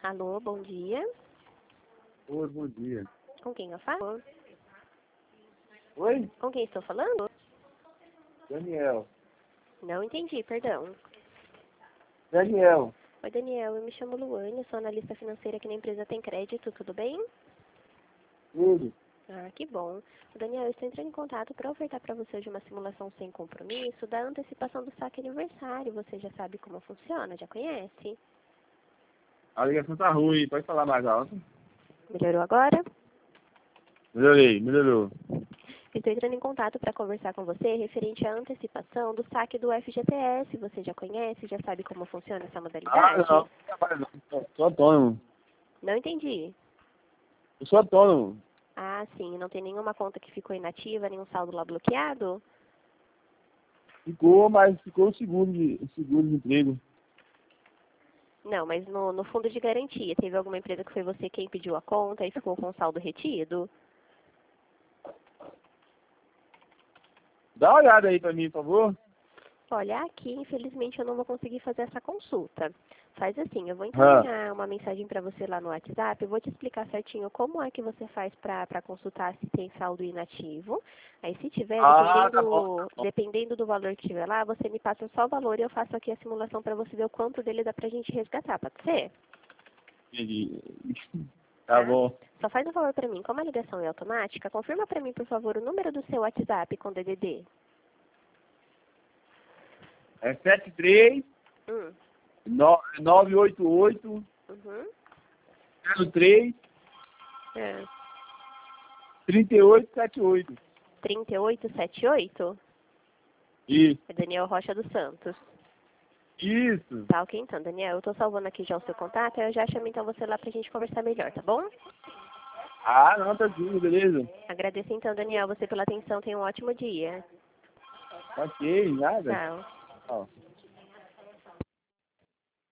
Alô, bom dia. Oi, bom dia. Com quem eu falo? Oi? Com quem estou falando? Daniel. Não entendi, perdão. Daniel. Oi, Daniel, eu me chamo Luane, sou analista financeira aqui na empresa Tem Crédito, tudo bem? Tudo. Ah, que bom. Daniel, eu estou entrando em contato para ofertar para você hoje uma simulação sem compromisso da antecipação do saque aniversário. Você já sabe como funciona? Já conhece? A ligação tá ruim, pode falar mais alto? Melhorou agora? Melhorou. Estou entrando em contato para conversar com você referente à antecipação do saque do FGTS. Você já conhece? Já sabe como funciona essa modalidade? Não trabalho não. Sou autônomo. Não entendi. Eu sou autônomo. Ah, sim. Não tem nenhuma conta que ficou inativa, nenhum saldo lá bloqueado? Mas ficou o seguro de emprego. Não, mas no fundo de garantia, teve alguma empresa que foi você quem pediu a conta e ficou com o saldo retido? Dá uma olhada aí pra mim, por favor. Olha, aqui, infelizmente, eu não vou conseguir fazer essa consulta. Faz assim, eu vou encaminhar uma mensagem para você lá no WhatsApp, eu vou te explicar certinho como é que você faz para consultar se tem saldo inativo. Aí, se tiver, Tá bom. dependendo do valor que tiver lá, você me passa só o valor e eu faço aqui a simulação para você ver o quanto dele dá pra gente resgatar, pode ser? Entendi. Tá bom. Só faz um favor para mim, como a ligação é automática, confirma para mim, por favor, o número do seu WhatsApp com DDD. É 73 Hum. 988 Uhum. 03 É. 3878. 3878? Isso. É Daniel Rocha dos Santos. Isso. Tá, ok então, Daniel. Eu tô salvando aqui já o seu contato, eu já chamo então você lá pra gente conversar melhor, tá bom? Não, tá tudo, beleza. Agradeço então, Daniel, você pela atenção. Tenha um ótimo dia. Ok, nada. Tchau. Tchau.